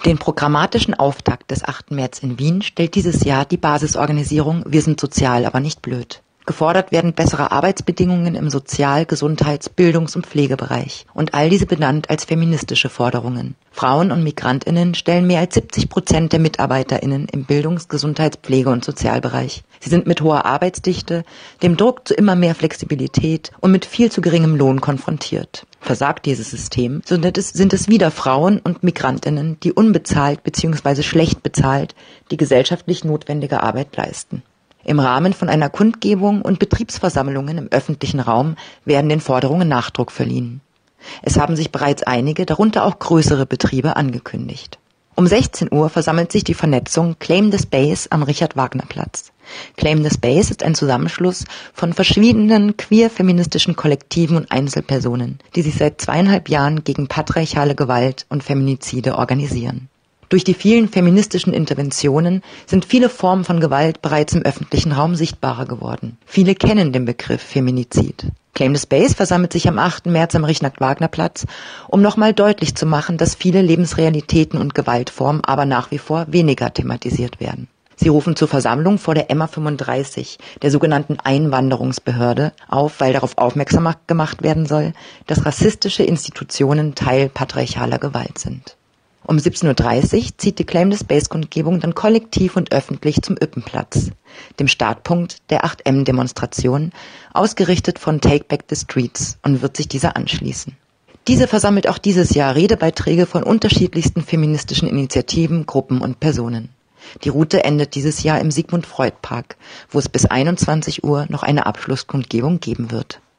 Den programmatischen Auftakt des 8. März in Wien stellt dieses Jahr die Basisorganisierung Wir sind sozial, aber nicht blöd. Gefordert werden bessere Arbeitsbedingungen im Sozial-, Gesundheits-, Bildungs- und Pflegebereich und all diese benannt als feministische Forderungen. Frauen und MigrantInnen stellen mehr als 70% der MitarbeiterInnen im Bildungs-, Gesundheits-, Pflege- und Sozialbereich. Sie sind mit hoher Arbeitsdichte, dem Druck zu immer mehr Flexibilität und mit viel zu geringem Lohn konfrontiert. Versagt dieses System, sind es wieder Frauen und MigrantInnen, die unbezahlt bzw. schlecht bezahlt die gesellschaftlich notwendige Arbeit leisten. Im Rahmen von einer Kundgebung und Betriebsversammlungen im öffentlichen Raum werden den Forderungen Nachdruck verliehen. Es haben sich bereits einige, darunter auch größere Betriebe, angekündigt. Um 16 Uhr versammelt sich die Vernetzung Claim the Space am Richard-Wagner-Platz. Claim the Space ist ein Zusammenschluss von verschiedenen queer-feministischen Kollektiven und Einzelpersonen, die sich seit 2,5 Jahren gegen patriarchale Gewalt und Feminizide organisieren. Durch die vielen feministischen Interventionen sind viele Formen von Gewalt bereits im öffentlichen Raum sichtbarer geworden. Viele kennen den Begriff Feminizid. Claim the Space versammelt sich am 8. März am Richard-Wagner-Platz, um nochmal deutlich zu machen, dass viele Lebensrealitäten und Gewaltformen aber nach wie vor weniger thematisiert werden. Sie rufen zur Versammlung vor der Emma 35, der sogenannten Einwanderungsbehörde, auf, weil darauf aufmerksam gemacht werden soll, dass rassistische Institutionen Teil patriarchaler Gewalt sind. Um 17:30 Uhr zieht die Claim the Space-Kundgebung dann kollektiv und öffentlich zum Yppenplatz, dem Startpunkt der 8M-Demonstration, ausgerichtet von Take Back the Streets, und wird sich dieser anschließen. Diese versammelt auch dieses Jahr Redebeiträge von unterschiedlichsten feministischen Initiativen, Gruppen und Personen. Die Route endet dieses Jahr im Sigmund-Freud-Park, wo es bis 21 Uhr noch eine Abschlusskundgebung geben wird.